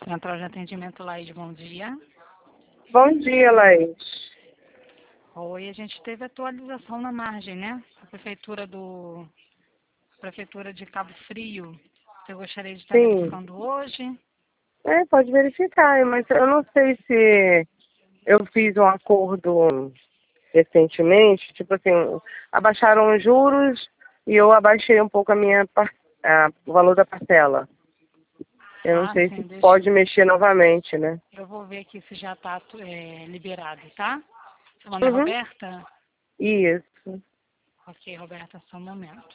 Central de Atendimento Laís, bom dia. Bom dia, Laís. Oi, a gente teve atualização na margem, né? Prefeitura de Cabo Frio. Você gostaria de estar Sim. verificando hoje? Pode verificar, mas eu não sei se eu fiz um acordo recentemente, tipo assim, abaixaram os juros e eu abaixei um pouco o valor da parcela. Eu não sei Sim, se pode mexer novamente, né? Eu vou ver aqui se já está liberado, tá? Seu nome é Roberta? Isso. Ok, Roberta, só um momento.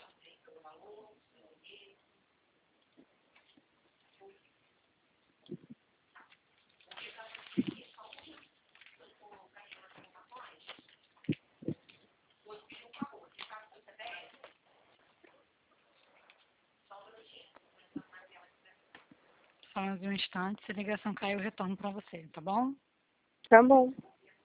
Só mais um instante, se a ligação cair, eu retorno para você, tá bom? Tá bom.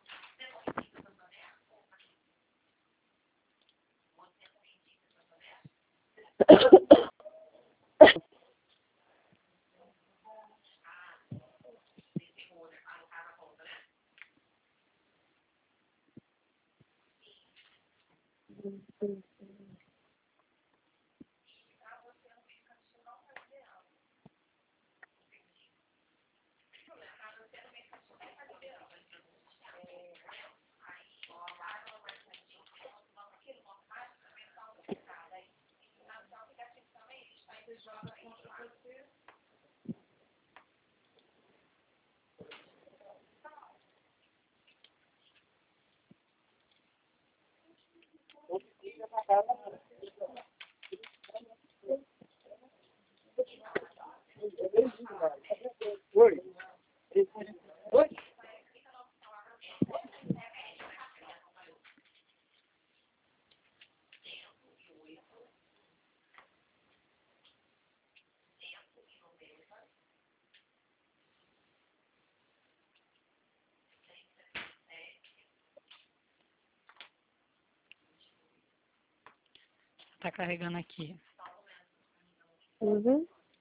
Oi. Oi. Tá carregando aqui. Uhum.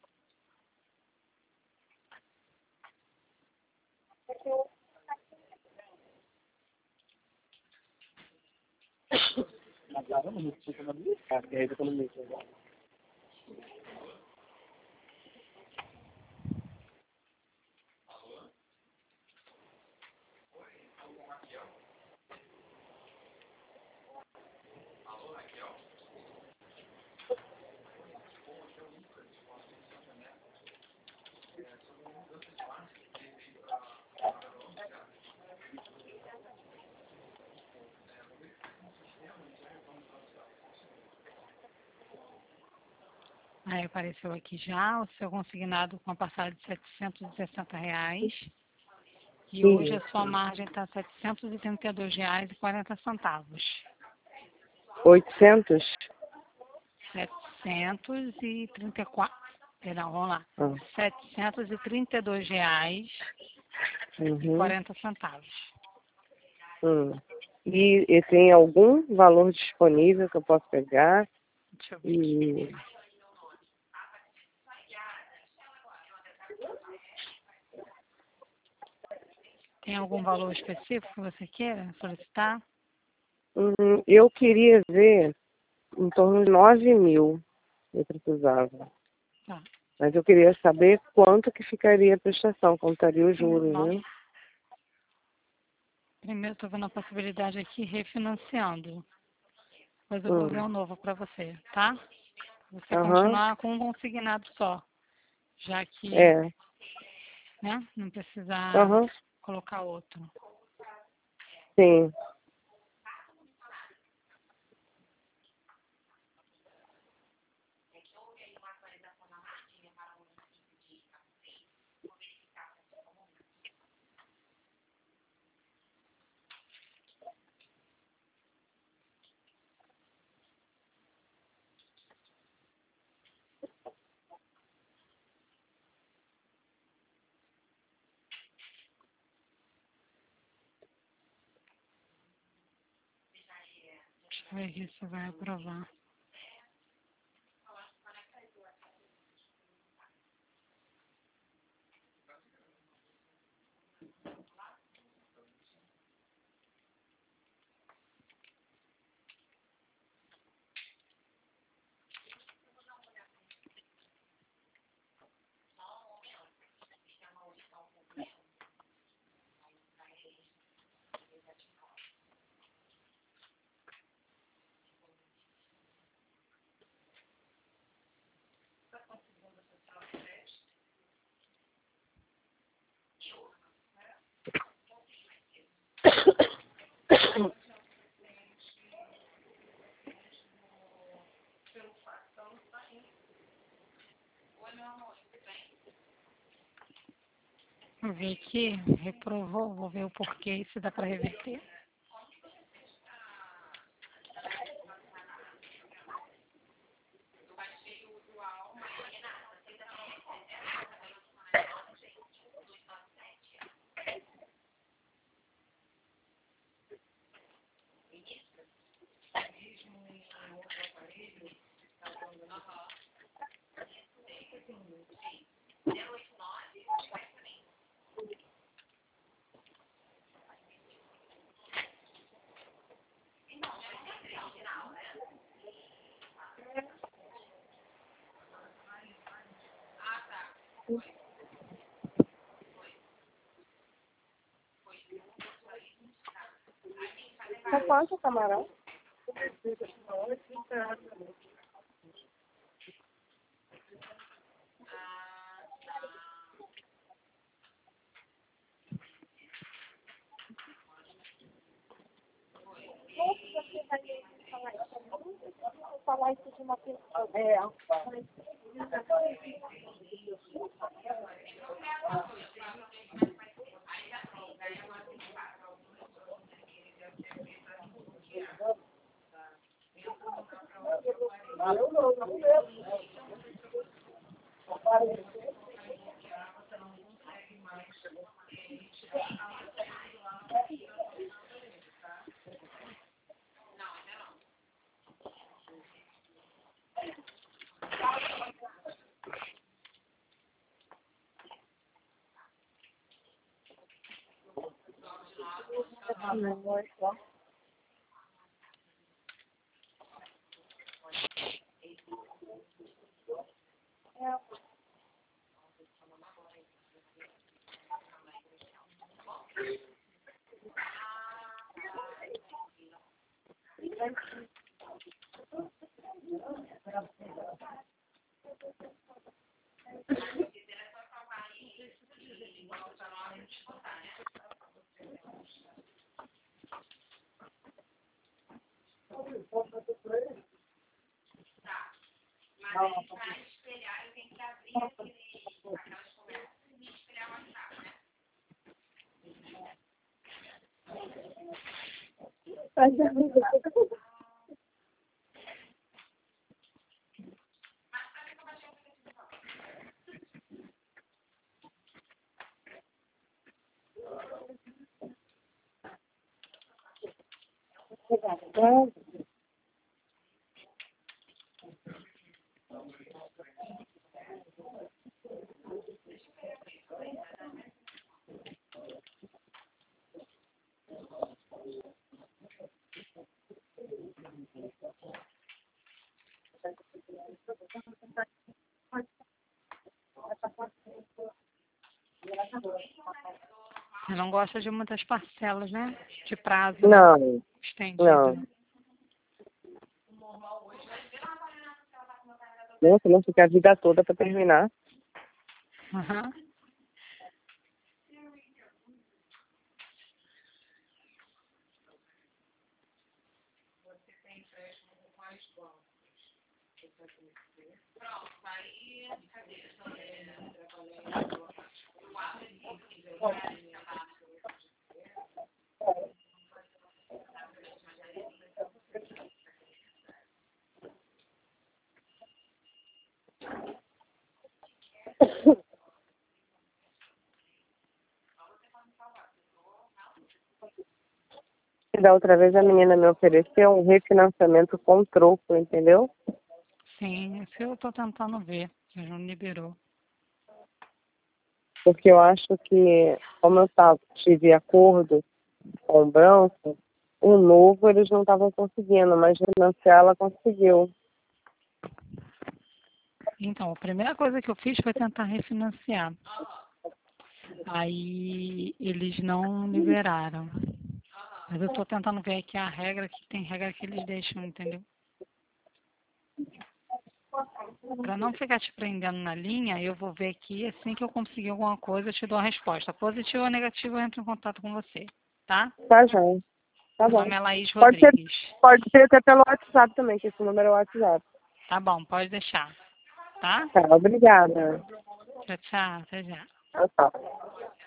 Aí apareceu aqui já o seu consignado com a parcela de R$ 760. E hoje a sua margem está R$ 732,40. 800? 734. Perdão, vamos lá. Ah. R$ 732,40. E tem algum valor disponível que eu posso pegar? Deixa eu ver aqui. Tem algum valor específico que você queira solicitar? Eu queria ver em torno de 9.000 eu precisava. Tá. Mas eu queria saber quanto que ficaria a prestação, quanto estaria o juros, né? Primeiro estou vendo a possibilidade aqui refinanciando. Depois eu vou ver um novo para você, tá? Você continuar com um consignado só. Já que, né, não precisar colocar outro. Sim. Deixa eu ver aqui se vai aprovar. Vou ver aqui, reprovou, vou ver o porquê e se dá para reverter. Tá quanto, camarão? Falar isso de uma pessoa. Você não gosta de muitas parcelas, né? De prazo, Não, né? Estendido. não. Nossa, não fica a vida toda para terminar. Aham. Da outra vez a menina me ofereceu um refinanciamento com troco, entendeu? Sim, isso eu tô tentando ver. Já não liberou. Porque eu acho que, como tive acordo com o Branco, o novo eles não estavam conseguindo, mas financiar ela conseguiu. Então, a primeira coisa que eu fiz foi tentar refinanciar. Aí eles não liberaram. Mas eu tô tentando ver aqui a regra, que tem regra que eles deixam, entendeu? Para não ficar te prendendo na linha, eu vou ver aqui, assim que eu conseguir alguma coisa, eu te dou a resposta. Positiva ou negativa, eu entro em contato com você, tá? Tá, já. Tá Meu bom. nome é Laís Pode Rodrigues. ser até pelo WhatsApp também, que esse número é o WhatsApp. Tá bom, pode deixar, tá? Tá, obrigada. Tchau, tchau, até já. Tchau, tchau.